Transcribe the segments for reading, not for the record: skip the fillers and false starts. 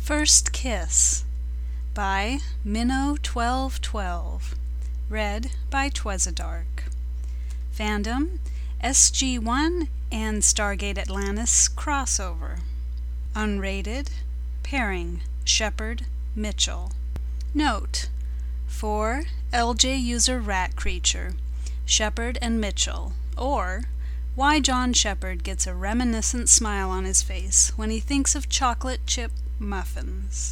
First Kiss by Minnow1212. Read by Twazadark. Fandom SG-1 and Stargate Atlantis crossover. Unrated. Pairing Shepard, Mitchell. Note: for LJ user Rat Creature, Shepard and Mitchell, or why John Shepard gets a reminiscent smile on his face when he thinks of chocolate chip muffins.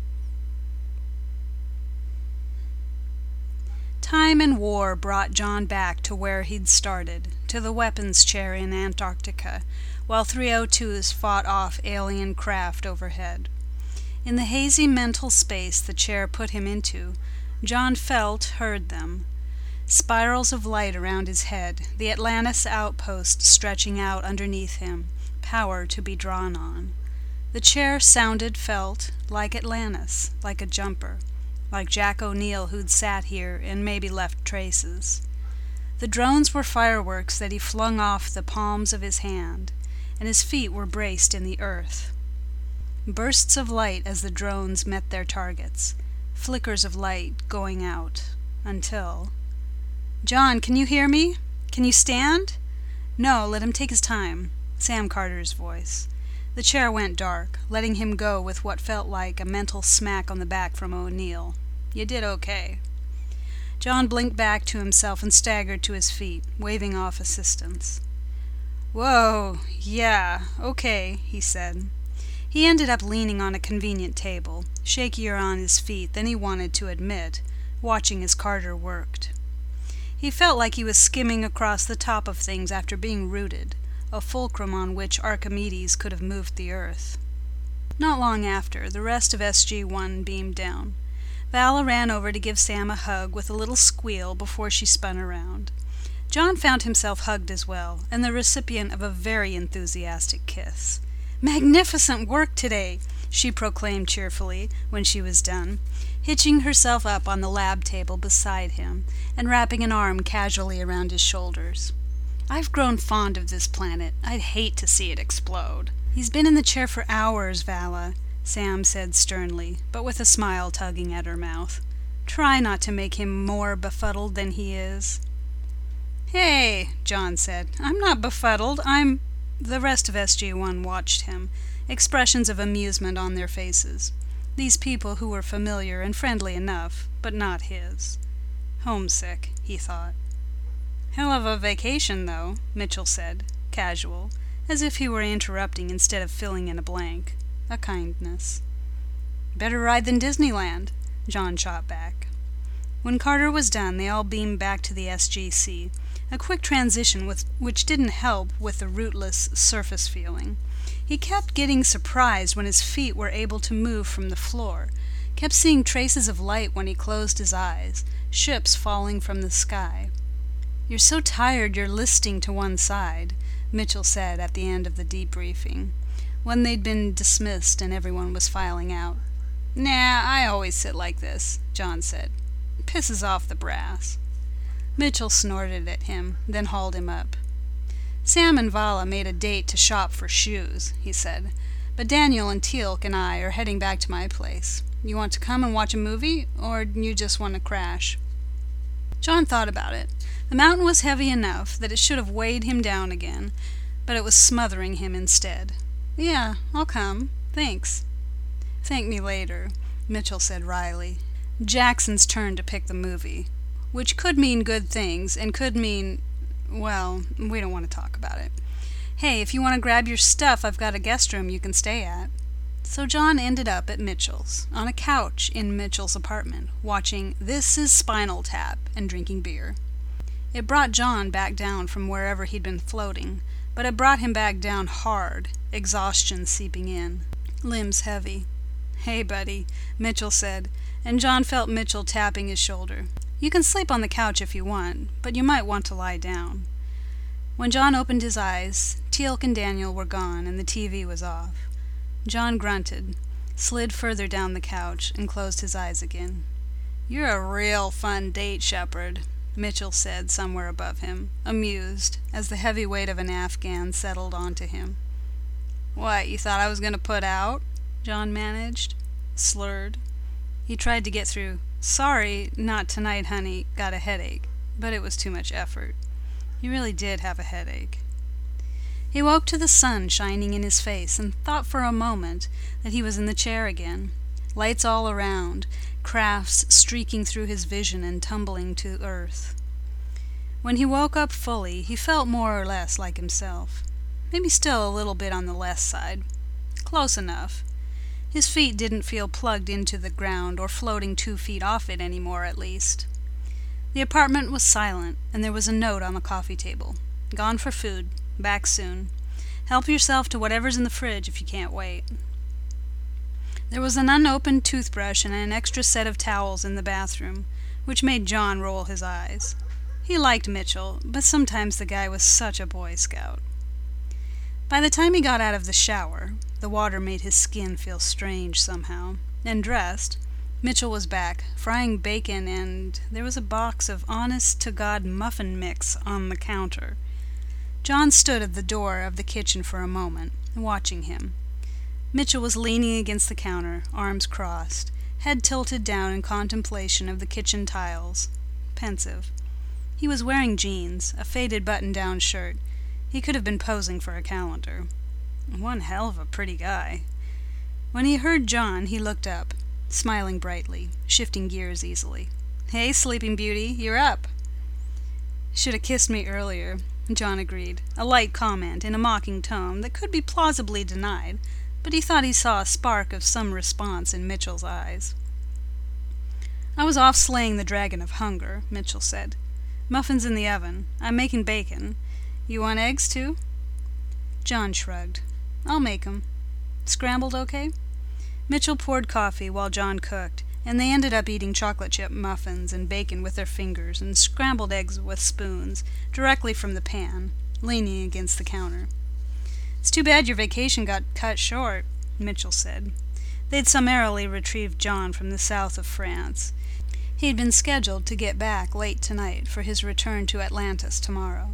Time and war brought John back to where he'd started, to the weapons chair in Antarctica, while 302s fought off alien craft overhead. In the hazy mental space the chair put him into, John heard them. Spirals of light around his head, the Atlantis outpost stretching out underneath him, power to be drawn on. The chair felt like Atlantis, like a jumper, like Jack O'Neill who'd sat here and maybe left traces. The drones were fireworks that he flung off the palms of his hand, and his feet were braced in the earth. Bursts of light as the drones met their targets, flickers of light going out, until... "John, can you hear me? Can you stand?" "No, let him take his time." Sam Carter's voice. The chair went dark, letting him go with what felt like a mental smack on the back from O'Neill. "You did okay." John blinked back to himself and staggered to his feet, waving off assistance. "Whoa, yeah, okay," he said. He ended up leaning on a convenient table, shakier on his feet than he wanted to admit, watching as Carter worked. He felt like he was skimming across the top of things after being rooted, a fulcrum on which Archimedes could have moved the earth. Not long after, the rest of SG-1 beamed down. Vala ran over to give Sam a hug with a little squeal before she spun around. John found himself hugged as well, and the recipient of a very enthusiastic kiss. "Magnificent work today," she proclaimed cheerfully when she was done, hitching herself up on the lab table beside him and wrapping an arm casually around his shoulders. "I've grown fond of this planet. I'd hate to see it explode." "He's been in the chair for hours, Vala," Sam said sternly, but with a smile tugging at her mouth. "Try not to make him more befuddled than he is." "Hey," John said, "I'm not befuddled, I'm—" The rest of SG-1 watched him, expressions of amusement on their faces. These people who were familiar and friendly enough, but not his. Homesick, he thought. "Hell of a vacation, though," Mitchell said, casual, as if he were interrupting instead of filling in a blank. A kindness. "Better ride than Disneyland," John shot back. When Carter was done, they all beamed back to the SGC, a quick transition which didn't help with the rootless surface feeling. He kept getting surprised when his feet were able to move from the floor, kept seeing traces of light when he closed his eyes, ships falling from the sky. "You're so tired you're listing to one side," Mitchell said at the end of the debriefing, when they'd been dismissed and everyone was filing out. "Nah, I always sit like this," John said. "Pisses off the brass." Mitchell snorted at him, then hauled him up. "Sam and Vala made a date to shop for shoes," he said, "but Daniel and Teal'c and I are heading back to my place. You want to come and watch a movie, or you just want to crash?" John thought about it. The mountain was heavy enough that it should have weighed him down again, but it was smothering him instead. "Yeah, I'll come. Thanks." "Thank me later," Mitchell said wryly. Jackson's turn to pick the movie, which could mean good things and could mean, well, we don't want to talk about it. "Hey, if you want to grab your stuff, I've got a guest room you can stay at." So John ended up at Mitchell's, on a couch in Mitchell's apartment, watching This Is Spinal Tap and drinking beer. It brought John back down from wherever he'd been floating, but it brought him back down hard, exhaustion seeping in, limbs heavy. "Hey, buddy," Mitchell said, and John felt Mitchell tapping his shoulder. "You can sleep on the couch if you want, but you might want to lie down." When John opened his eyes, Teal'c and Daniel were gone and the TV was off. John grunted, slid further down the couch, and closed his eyes again. "You're a real fun date, Shepard," Mitchell said somewhere above him, amused, as the heavy weight of an Afghan settled onto him. "What, you thought I was going to put out?" John managed, slurred. He tried to get through, "Sorry, not tonight, honey, got a headache," but it was too much effort. He really did have a headache. He woke to the sun shining in his face and thought for a moment that he was in the chair again. Lights all around, crafts streaking through his vision and tumbling to earth. When he woke up fully, he felt more or less like himself. Maybe still a little bit on the less side. Close enough. His feet didn't feel plugged into the ground or floating 2 feet off it anymore, at least. The apartment was silent, and there was a note on the coffee table. "Gone for food. Back soon. Help yourself to whatever's in the fridge if you can't wait." There was an unopened toothbrush and an extra set of towels in the bathroom, which made John roll his eyes. He liked Mitchell, but sometimes the guy was such a Boy Scout. By the time he got out of the shower, the water made his skin feel strange somehow, and dressed, Mitchell was back, frying bacon, and there was a box of honest-to-God muffin mix on the counter. John stood at the door of the kitchen for a moment, watching him. Mitchell was leaning against the counter, arms crossed, head tilted down in contemplation of the kitchen tiles, pensive. He was wearing jeans, a faded button-down shirt. He could have been posing for a calendar. One hell of a pretty guy. When he heard John, he looked up, smiling brightly, shifting gears easily. "Hey, Sleeping Beauty, you're up." "Should have kissed me earlier," John agreed, a light comment in a mocking tone that could be plausibly denied, but he thought he saw a spark of some response in Mitchell's eyes. "I was off slaying the dragon of hunger," Mitchell said. "Muffins in the oven. I'm making bacon. You want eggs, too?" John shrugged. "I'll make 'em. Scrambled okay?" Mitchell poured coffee while John cooked, and they ended up eating chocolate chip muffins and bacon with their fingers and scrambled eggs with spoons, directly from the pan, leaning against the counter. "It's too bad your vacation got cut short," Mitchell said. They'd summarily retrieved John from the south of France. He'd been scheduled to get back late tonight for his return to Atlantis tomorrow.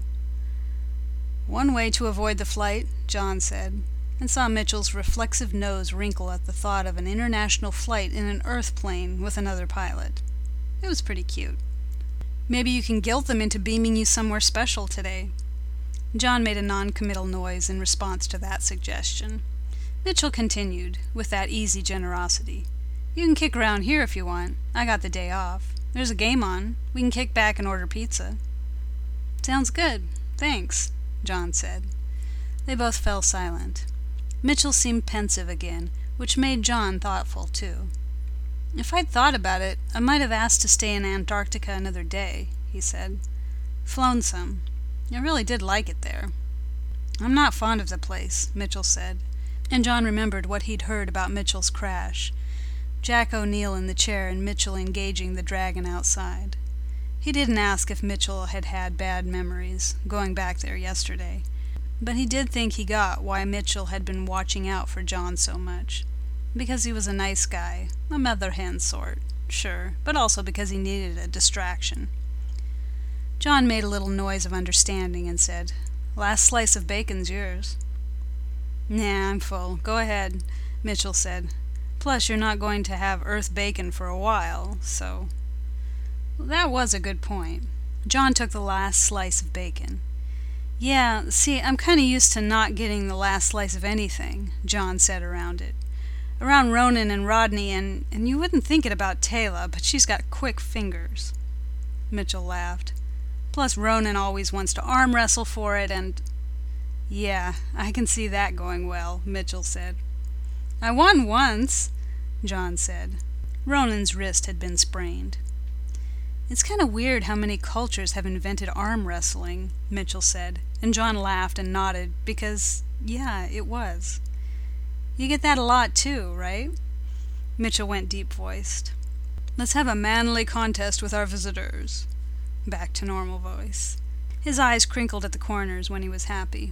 "One way to avoid the flight," John said, and saw Mitchell's reflexive nose wrinkle at the thought of an international flight in an Earth plane with another pilot. It was pretty cute. "Maybe you can guilt them into beaming you somewhere special today." John made a non-committal noise in response to that suggestion. Mitchell continued, with that easy generosity. "You can kick around here if you want. I got the day off. There's a game on. We can kick back and order pizza." "Sounds good. Thanks," John said. They both fell silent. Mitchell seemed pensive again, which made John thoughtful, too. "If I'd thought about it, I might have asked to stay in Antarctica another day," he said. "Flown some. I really did like it there." "I'm not fond of the place," Mitchell said, and John remembered what he'd heard about Mitchell's crash. Jack O'Neill in the chair and Mitchell engaging the dragon outside. He didn't ask if Mitchell had had bad memories, going back there yesterday, but he did think he got why Mitchell had been watching out for John so much. Because he was a nice guy, a mother hen sort, sure, but also because he needed a distraction. John made a little noise of understanding and said, "Last slice of bacon's yours." "Nah, I'm full. Go ahead," Mitchell said. "Plus, you're not going to have Earth bacon for a while, so—" That was a good point. John took the last slice of bacon. "Yeah, see, I'm kind of used to not getting the last slice of anything," John said around it. "Around Ronan and Rodney, and you wouldn't think it about Taylor, but she's got quick fingers." Mitchell laughed. "Plus, Ronan always wants to arm wrestle for it, and—" "Yeah, I can see that going well," Mitchell said. "I won once," John said. Ronan's wrist had been sprained. "It's kind of weird how many cultures have invented arm wrestling," Mitchell said, and John laughed and nodded because, yeah, it was. "You get that a lot too, right?" Mitchell went deep-voiced. "Let's have a manly contest with our visitors." Back to normal voice. His eyes crinkled at the corners when he was happy.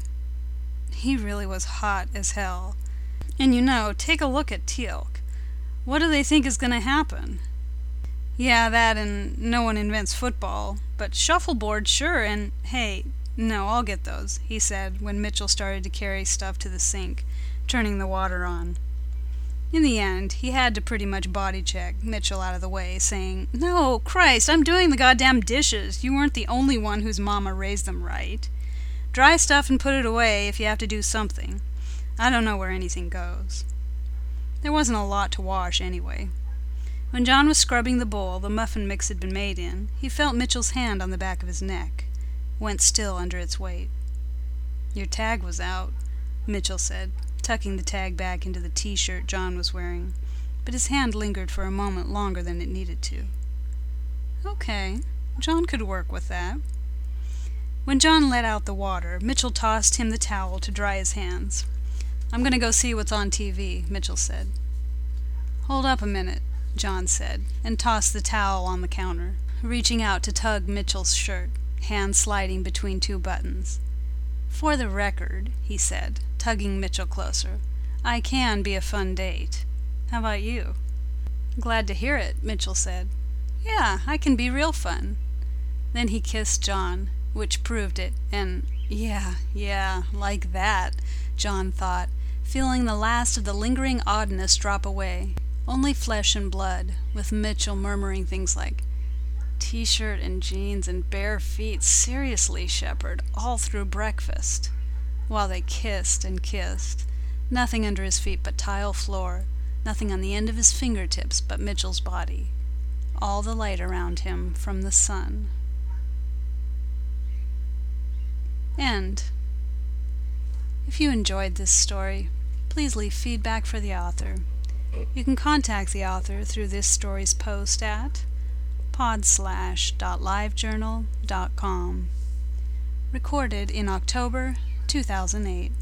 He really was hot as hell. "And take a look at Teal'c. What do they think is going to happen?" "Yeah, that and no one invents football. But shuffleboard, sure, and hey, no, I'll get those," he said when Mitchell started to carry stuff to the sink, turning the water on. In the end, he had to pretty much body check Mitchell out of the way, saying, "No, Christ, I'm doing the goddamn dishes. You weren't the only one whose mama raised them right. Dry stuff and put it away if you have to do something. I don't know where anything goes." There wasn't a lot to wash anyway. When John was scrubbing the bowl the muffin mix had been made in, he felt Mitchell's hand on the back of his neck, went still under its weight. "Your tag was out," Mitchell said, tucking the tag back into the t-shirt John was wearing, but his hand lingered for a moment longer than it needed to. Okay, John could work with that. When John let out the water, Mitchell tossed him the towel to dry his hands. "I'm going to go see what's on TV," Mitchell said. "Hold up a minute," John said, and tossed the towel on the counter, reaching out to tug Mitchell's shirt, hand sliding between two buttons. "For the record," he said, tugging Mitchell closer, "I can be a fun date. How about you?" "Glad to hear it," Mitchell said. "Yeah, I can be real fun." Then he kissed John, which proved it, and yeah, like that, John thought, feeling the last of the lingering oddness drop away. Only flesh and blood, with Mitchell murmuring things like, "T-shirt and jeans and bare feet, seriously, Shepherd, all through breakfast," while they kissed and kissed, nothing under his feet but tile floor, nothing on the end of his fingertips but Mitchell's body, all the light around him from the sun. End. If you enjoyed this story, please leave feedback for the author. You can contact the author through this story's post at podslash.livejournal.com. Recorded in October 2008.